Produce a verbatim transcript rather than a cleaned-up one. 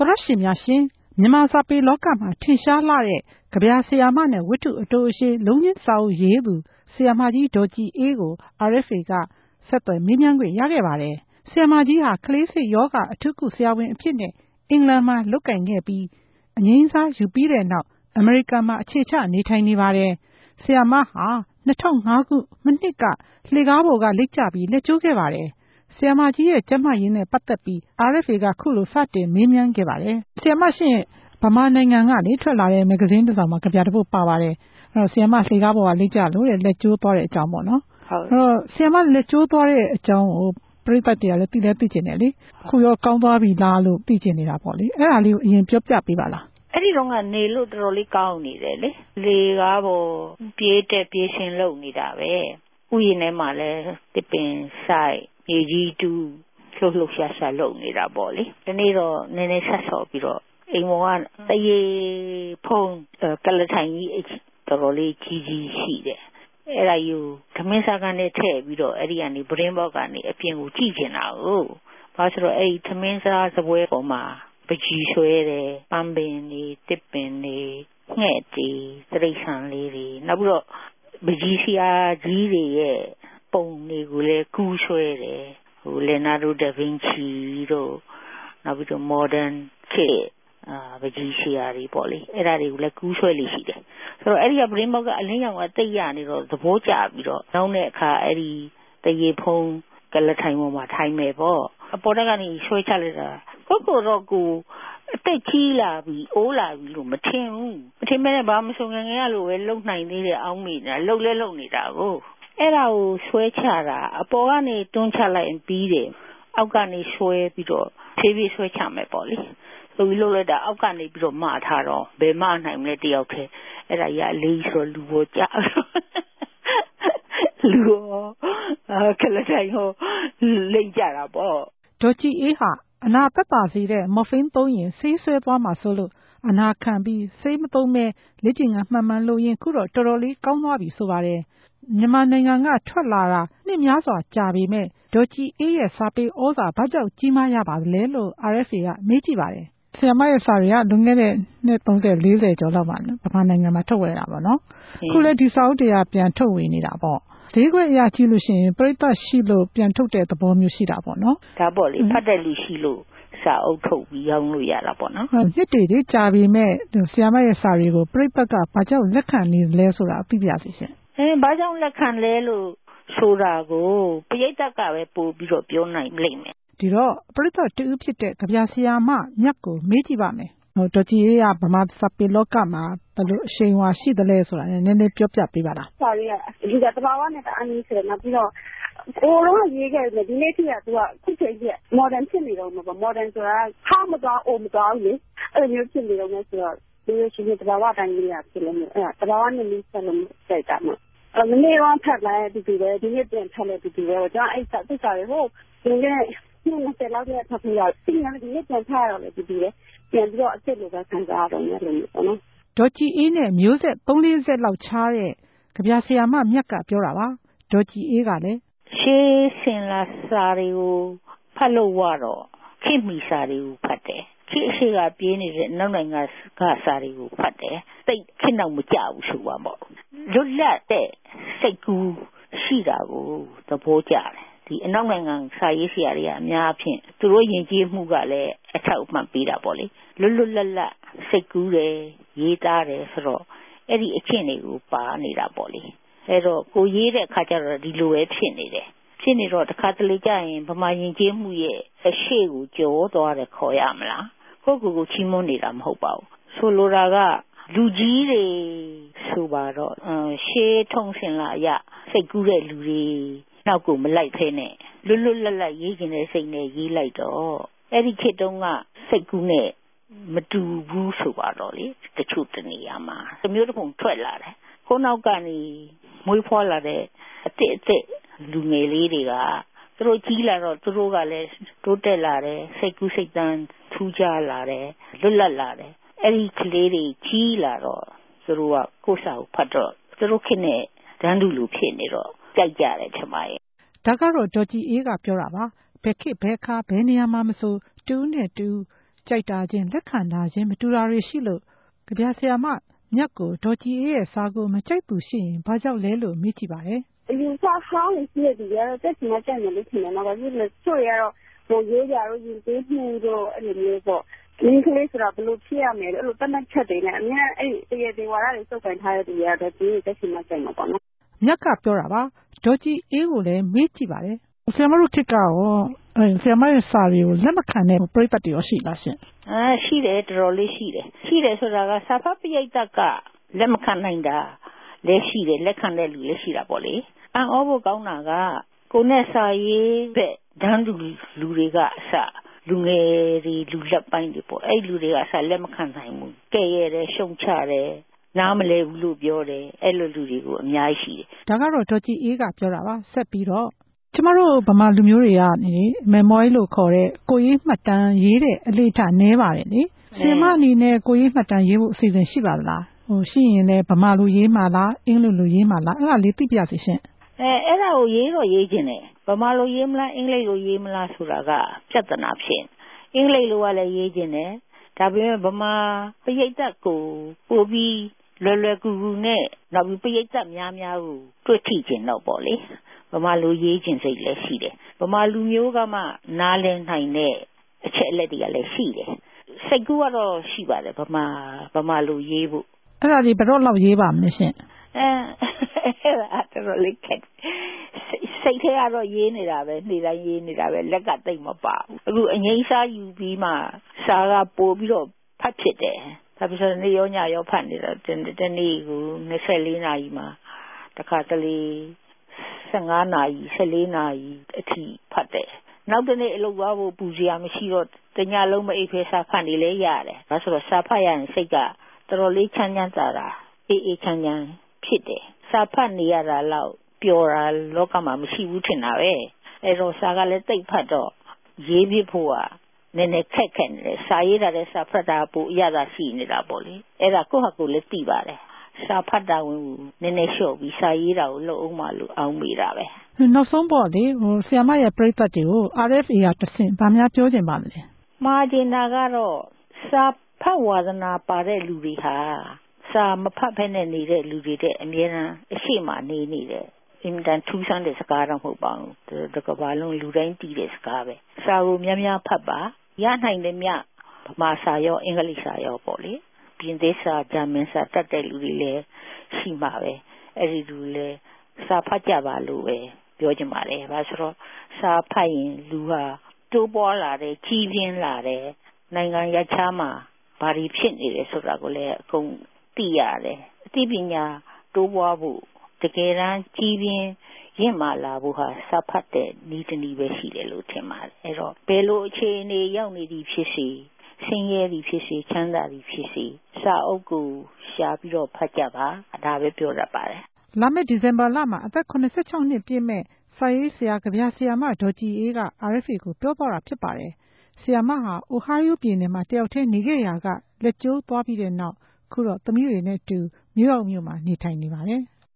တော်ရှင်များရှင်မြန်မာစာပေလောကမှာထင်ရှားလာတဲ့ကဗျာဆရာမနဲ့ဝတ္ထုအတိုးအရှိလုံးချင်းစာအုပ်ရေးသူဆရာမကြီးဒေါ်ကြည်အေးကို အာရ်အက်ဖ်အေ ကဆက်သွယ်မေးမြန်းခွင့်ရခဲ့ပါတယ်။ဆရာမကြီးဟာကလေးစိတ်ယောဂအထူးကုဆရာဝန်အဖြစ်နဲ့အင်္ဂလန်မှာလုပ်ကိုင်ခဲ့ပြီးအငြိမ်းစားယူပြီးတဲ့နောက်အမေရိကန်မှာအခြေချနေထိုင်နေပါတယ်။ဆရာမဟာ၂၀၀၅ခုမနှစ်ကလှေကားပေါ်ကလိပ်ကျပြီးလက်ကျိုးခဲ့ပါတယ်။ဆရာမကြီးရဲ့ကျန်းမာရေးနဲ့ပတ်သက်ပြီး အာရ်အက်ဖ်အေ ကခုလိုစတင်မေးမြန်းခဲ့ပါတယ်။ဆရာမရှင်ဗမာနိုင်ငံကလေထွက်လာတဲ့မဂ္ဂဇင်းတစ်စောင်မှာကြပြတစ်ပုဒ်ပါပါတယ်။အဲ့တော့ဆရာမလှေကားပေါ်ကလိပ်ကျလို့တဲ့လက်ကျိုးသွားတဲ့အကြောင်းပေါ့နော်။ဟုတ်အဲ့တော့ဆရာမလက်ကျိုးသွားတဲ့အကြောင်းကိုပရိသတ်တွေကလည်းသိလဲသိကျင်တယ်လေ။အခုရောကောင်းသွားပြီလားလို့သိကျင်နေတာပေါ့လေ။အဲ့ဒါလေးကိုအရင်ပြောပြပေးပါလား။အဲ့ဒီတော့ကနေလို့တော်တော်လေးကောင်းနေတယ်လေ။လေကားပေါ်ပြေးတက်ပြေးရှင်လုပ်နေတာပဲ။ဥယျာဉ်ထဲမှာလည်းတစ်ပင်ဆိုင်မြေကြီးတူးလှုပ်လှုပ်ရှားရှားလုပ်နေတာပေါ့လေ။ဒီနေ့တော့နည်းနည်းဆက်ဆော်ပြီးတော့အိမ်ပေါ်ကတရေဖုံးကလထိုင်ကြီးတော်တော်လေးကြီးကြီးရှိတယ်အဲ့ဒါယူသမင်းစားကနေထည့်ပြီးတော့အဲ့ဒီကနေဗရင်းဘောက်ကနေအပြင်ကိုကြည့်ကျင်တာကိုဘာလို့ဆိုတော့အဲ့ဒီသမင်းစားစပွဲပေါ်မှာပကြီးဆွဲတယ်ပန်းပင်တွေတစ်ပင်တွေငှက်တွေတရိတ်ဆန်လေးတွေနောက်ပြီးတော့ပကြီးဆရာကြီးတွေရဲ့ပုံတွေကိုလည်းကူးဆွဲတယ်ဟိုလေနာဒိုဒါဗင်ချီတို့နောက်ပြီးတော့ modern ခေတ်အာပကြီးဆရာတွေပေါ့လေအဲ့ဒါတွေကိုလည်းကူးဆွဲလေးရှိတယ်ဆိုတော့အဲ့ဒီကပရင်းဘောက်ကအလင်းရောင်ကတိတ်ရနေတော့သဘောကျပြီးတော့နောက်တဲ့အခါအဲ့ဒီတရေဖုံးကလထိုင်ပေါ်မှာထိုင်မယ်ပေါ့အပေါ်တက်ကနေဆွဲချလိုက်တာကိုကိုတော့ကိုအသက်ကြီးလာပြီအိုးလာပြီလို့မထင်ဘူးမထင်မဲနဲ့ဘာမဆိုငငယ်ရလို့ပဲလုံနိုင်သေးတယ်အောင်းမိနေတာလုံလဲလုံနေတာကိုအဲ့ဒါကိုဆွဲချတာအပေါ်ကနေတွန်းချလိုက်ရင်ပြီးတယ်အောက်ကနေဆွဲပြီးတော့ဖြည်းဖြည်းဆွဲချမယ်ပေါ့လေဆိုပြီးလို့လိုက်တာအောက်ကနေပြီးတော့မထားတော့ဘယ်မနိုင်မလဲတယောက်တည်းအဲ့ဒါရအလေးဆိုလူပေါ်ကြလူကလထိုင်ဟိုလိမ့်ကြတာပေါ့ဒေါ်ကြည်အေးဟာအနာသက်သာစေတဲ့မော်ဖိန်းသုံးရင်ဆေးဆွဲသွားမှာဆိုလို့အနာခံပြီးဆေးမသုံးမဲလက်ကျင်ကမှန်မှန်လို့ရင်ခုတော့တော်တော်လေးကောင်းသွားပြီဆိုပါတယ်မြန်မာနိုင်ငံကထွက်လာတာနှစ်များစွာကြာပေမဲ့ဒေါ်ကြည်အေးရဲ့စာပေဩဇာဘာကြောင့်ကြီးမားရပါသလဲလို့ အာရ်အက်ဖ်အေ ကမေးကြည့်ပါတယ်ဆရာမရဲ့စာတွေကလွန်ခဲ့တဲ့နှစ်သုံးဆယ်လေးဆယ်ကျော်လောက်မှာဗမာနိုင်ငံမှာထုတ်ဝေတာပေါ့နော်အခုလည်းဒီစာအုပ်တွေကပြန်ထုတ်ဝေနေတာပေါ့ဈေးကွက်အရာကြည့်လို့ရှိရင်ပရိသတ်ရှိလို့ပြန်ထုတ်တဲ့သဘောမျိုးရှိတာပေါ့နော်ဒါပေါ့လေဖတ်တဲ့လူရှိလို့စာအုပ်ထုတ်ပြီးရောင်းလို့ရတာပေါ့နော်နှစ်တည်တည်ကြာပြီမဲ့ဆရာမရဲ့စာတွေကိုပရိသတ်ကဘာကြောင့်လက်ခံနေလဲဆိုတာသိပြစီရှင်အဲဘာကြောင့်လက်ခံလဲလို့ဆိုတာကိုပရိသတ်ကပဲပို့ပြီးတော့ပြောနိုင်လိမ့်မယ်ဒီတော့ပရိသတ်တူဖြစ်တဲ့ကြပြဆရာမမြတ်ကိုမေးကြည့်ပါမယ်ဟိုဒေါ်ကြည်အေးကဗမာစာပေလောကမှာဘယ်လိုအရှိန်အဝါရှိသလဲဆိုတာနည်းနည်းပြောပြပေးပါလားစာရီကဒီကတဘာဝနဲ့အနည်းဆိုတော့ပြီးတော့ကိုတော့ရေးခဲ့တယ်ဒီနေ့ထိကသူကခုချိန်ကြီး modern ဖြစ်နေတော့မှာပေါ့ modern ဆိုတာခါမသွားအိုမသွားဘူးလေအဲ့လိုမျိုးဖြစ်နေတော့မယ်ဆိုတော့ဒီလိုရှိနေတဘာဝတိုင်းလေးရဖြစ်လို့အဲ့ဒါတဘာဝနဲ့လေးဆက်လို့စိတ်တာမှာအဲ့မနေ့ကဖတ်လိုက်ဒီဒီပဲဒီနေ့ပြန်ဖတ်လိုက်ဒီဒီပဲကျွန်တော်အဲ့စာသူစာတွေဟိုဒီနေ့နှစ်နှစ်လောက်တည်းဖတ်ပြီးတော့ဒီနေ့ဒီနေ့ပြန်ဖတ်ရတော့လေဒီဒီပဲပြန်ပြီးတော့အစ်စ်လိုပဲခံစားရတော့မယ်လို့ပေါ့နော်ဒေါ်ကြည်အေးနဲ့မျိုးဆက်သုံးလေးဆက်လောက်ခြားတဲ့ကြပြဆရာမမြတ်ကပြောတာပါဒေါ်ကြည်အေးကလည်းရှေးစင်လာစာတွေကိုဖတ်လို့ရတော့ခေတ်မီစာတွေကိုဖတ်တယ်ခေတ်အရှိကပြေးနေတဲ့နောက်နိုင်ငံကစာတွေကိုဖတ်တယ်သိခေတ်နောက်မကြဘူးဆိုပါပေါ့လွတ်လပ်တဲ့စိတ်ကူးရှိတာကိုသဘောကျတယ်ဒီအနောက်နိုင်ငံစာရေးဆရာတွေကအများအဖြစ်သူတို့ယဉ်ကျေးမှုကလည်းအထောက်အပံ့ပေးတာပေါ့လေလွတ်လွတ်လပ်လပ်စိတ်ကူးတယ်ရေးသားတယ်ဆိုတော့အဲ့ဒီအချင်းတွေကိုပါနေတာပေါ့လေအဲ့တော့ကိုရေးတဲ့အခါကျတော့ဒီလိုပဲဖြစ်နေတယ်ဖြစ်နေတော့တစ်ခါတလေကြာရင်ဗမာယဉ်ကျေးမှုရဲ့အရှိကိုကြောသွားတယ်ခေါ်ရမလားကိုကိုကိုချီးမွမ်းနေတာမဟုတ်ပါဘူးဆိုလိုတာကလူကြီးတွေဆိုပါတော့ရှေးထုံးစင်လာရစိတ်ကူးတဲ့လူတွေနောက်ကိုမလိုက်ဖဲနဲ့လွတ်လွတ်လပ်လပ်ရေးကျင်တဲ့စိတ်နဲ့ရေးလိုက်တော့အဲ့ဒီခေတ်တုန်းကစိတ်ကူးနဲ့မတူဘူးဆိုပါတော့လေတချို့တနေရာမှာတမျိုးတစ်ပုံထွက်လာတယ်ခုနောက်ကနေမွေးဖွားလာတဲ့အစ်အစ်လူငယ်လေးတွေကသူတို့ကြီးလာတော့သူတို့ကလည်းတိုးတက်လာတယ်စိတ်ကူးစိတ်တန်းထူးခြားလာတယ်လွတ်လပ်လာတယ်အဲ့ဒီကလေးတွေကြီးလာတော့သူတို့ကကိုယ်စာကိုဖတ်တော့သူတို့ခေတ်နဲ့တန်းတူလူဖြစ်နေတော့ကြိုက်ကြတယ်ထင်ပါရဲ့ဒါကတော့ဒေါ်ကြည်အေးကပြောတာပါဘယ်ခေတ်ဘယ်အခါဘယ်နေရာမှာမဆိုတူးနဲ့တူးကြိုက်တာချင်းလက်ခံတာချင်းမတူတာတွေရှိလို့ကဗျာဆရာမမြတ်ကိုဒေါ်ကြည်အေးရဲ့စာကိုမကြိုက်သူရှိရင်ဘာကြောင့်လဲလို့မေးကြည့်ပါတယ်။အယူဆဟောင်းရှိတဲ့သူတွေကတော့တက်ချင်မှကြိုက်မယ်လို့ထင်တယ်။ဘာဖြစ်လို့လဲဆိုတော့ဟိုရေးကြတော့ရင်သေးမှုတော့အဲ့လိုမျိုးပေါ့လင်းကလေးဆိုတော့ဘလို့ဖြစ်ရမယ်လို့အဲ့လိုတတ်မှတ်ချက်တွေနဲ့အများအဲ့တရေတင်ဝါရတွေစုပ်ကိုင်ထားတဲ့သူတွေကတော့ဒီတက်ချင်မှကြိုက်မှာပေါ့နော်မြတ်ကပြောတာပါဒေါ်ကြည်အေးကိုလည်းမေးကြည့်ပါတယ်ဆရာမတို့ခေတ်ကရောအဲဆရာမရဲ့စာတွေကိုလက်မခံတဲ့ပရိသတ်တွေရောရှိလားရှင်အာရှိတယ်တော်တော်လေးရှိတယ်ရှိတယ်ဆိုတာကစာဖတ်ပရိသတ်ကလက်မခံနိုင်တာလည်းရှိတယ်လက်ခံတဲ့လူလည်းရှိတာပေါ့လေအံ့ဩဖို့ကောင်းတာကကိုနဲ့စာရေးပဲဒန်းလူလူတွေကအစလူငယ်တွေလူလက်ပိုင်းတွေပေါ့အဲ့လူတွေကအစလက်မခံနိုင်ဘူးကဲ့ရတယ်ရှုံချတယ်နားမလဲဘူးလို့ပြောတယ်အဲ့လိုလူတွေကိုအများကြီးရှိတယ်ဒါကတော့ဒေါ်ကြည်အေးကပြောတာပါဆက်ပြီးတော့ကျမတို့ဗမာလူမျိုးတွေကနေမမ်မော်လို့ခေါ်တဲ့ကိုရေးမှတ်တမ်းရေးတဲ့အလေထနည်းပါတယ်လေဆီမအနေနဲ့ကိုရေးမှတ်တမ်းရေးဖို့အစီအစဉ်ရှိပါသလားဟိုရှိရင်လည်းဗမာလူရေးမှလားအင်္ဂလိပ်လူရေးမှလားအဲ့ဒါလေးသိပြစီရှင်အဲအဲ့ဒါကိုရေးတော့ရေးခြင်းတယ်ဗမာလူရေးမလားအင်္ဂလိပ်လူရေးမလားဆိုတာကပြဿနာဖြစ်အင်္ဂလိပ်လူကလည်းရေးခြင်းတယ်ဒါပေမဲ့ဗမာပရိသတ်ကိုပို့ပြီးလွယ်လွယ်ကူကူနဲ့နောက်ပြီးပရိသတ်များများကိုတွေ့ထိခြင်းတော့ပေါ့လေဗမာလူရေးခြင်းစိတ်လည်းရှိတယ်ဗမာလူမျိုးကမှနားလည်နိုင်တဲ့အချက်အလက်တွေကလည်းရှိတယ်စိတ်ကူးကတော့ရှိပါတယ်ဗမာဗမာလူရေးဖို့အဲ့ဒါဒီဘယ်တော့လောက်ရေးပါမလဲရှင်အဲအဲ့ဒါတော့လေးခက်စိတ်ထဲကတော့ရေးနေတာပဲနေ့တိုင်းရေးနေတာပဲလက်ကတိတ်မပါဘူးအခုအငိမ့်စားယူပြီးမှစာကပို့ပြီးတော့ဖတ်ဖြစ်တယ်ဒါပေမဲ့နေ့ရောညရောဖတ်နေတာတနေ့ကို၂၄နာရီမှာတခါတလေ၁၅နာရီ၁၄နာရီအထိဖတ်တယ်နောက်တနေ့အလုပ်သွားဖို့ပူစရာမရှိတော့တညလုံးမအိပ်ဖဲစာဖတ်နေလဲရတယ်ဒါဆိုတော့စာဖတ်ရရင်စိတ်ကတော်တော်လေးချမ်းချမ်းသာသာအေးအေးချမ်းချမ်းဖြစ်တယ်စာဖတ်နေရတာတော့ပျော်တာလောကမှာမရှိဘူးထင်တာပဲအဲ့တော့စာကလည်းတိတ်ဖတ်တော့ရေးပြဖို့ကနည်းနည်းခက်ခက်နေတယ်စာရေးတာလည်းစာဖတ်တာပိုအရသာရှိနေတာပေါ့လေအဲ့ဒါကိုယ့်ဟာကိုယ်လည်းသိပါတယ်စာဖတ်တာဝင်နည်းနည်းလျှော့ပြီးစာရေးတာကိုလုပ်အောင်မလို့အောင်မိတာပဲနောက်ဆုံးပေါ့လေဟိုဆရာမရဲ့ပရိသတ်တွေကို အာရ် အက်ဖ် အေ ကတဆင့်ဗာများပြောချင်ပါလဲမှားချင်တာကတော့စာဖတ်ဝါသနာပါတဲ့လူတွေဟာစာမဖတ်ဖက်နဲ့နေတဲ့လူတွေတဲ့အများအားအရှိမနေနေတယ်အင်တန်ထူးဆန်းတဲ့စကားတော့မဟုတ်ပါဘူးတကဘာလုံးလူတိုင်းတည်တဲ့စကားပဲစာကိုများများဖတ်ပါရနိုင်တယ်မြဗမာစာရောအင်္ဂလိပ်စာရောပေါ့လေပြင်သစ်စာဂျာမန်စာတတ်တဲ့လူတွေလည်းရှိမှာပဲအဲ့ဒီလူလည်းစာဖတ်ကြပါလို့ပဲပြောချင်ပါတယ်ဘာဆိုတော့စာဖတ်ရင်လူဟာတိုးပွားလာတယ်ကြီးပြင်းလာတယ်နိုင်ငံရခြားမှာဘာတွေဖြစ်နေတယ်ဆိုတာကိုလည်းအကုန်သိရတယ်အသိပညာတိုးပွားဖို့တကယ်တမ်းကြီးပြင်းရင့်မာလာဖို့ဟာစာဖတ်တဲ့နည်းတစ်နည်းပဲရှိတယ်လို့ထင်ပါတယ်အဲ့တော့ဘယ်လိုအခြေအနေရောက်နေသည်ဖြစ်စေဆင်းရဲသည်ဖြစ်စေချမ်းသာသည်ဖြစ်စေစာအုပ်ကိုရှာပြီးတော့ဖတ်ကြပါဒါပဲပြောရပါတယ်လာမယ့်ဒီဇင်ဘာလမှာအသက်၇၆နှစ်ပြည့်မဲ့စာရေးဆရာကဗျာဆရာမဒေါ်ကြည်အေးက အာရ် အက်ဖ် အေ ကိုပြောသွားတာဖြစ်ပါတယ်ဆရာမဟာအိုဟိုင်းယိုးပြည်နယ်မှာတယောက်တည်းနေခဲ့ရာကလက်ကျိုးသွားပြီးတဲ့နောက်ခုတော့သမီးတွေနဲ့အတူနယူးယောက်မြို့မှာနေထိုင်နေပါတယ်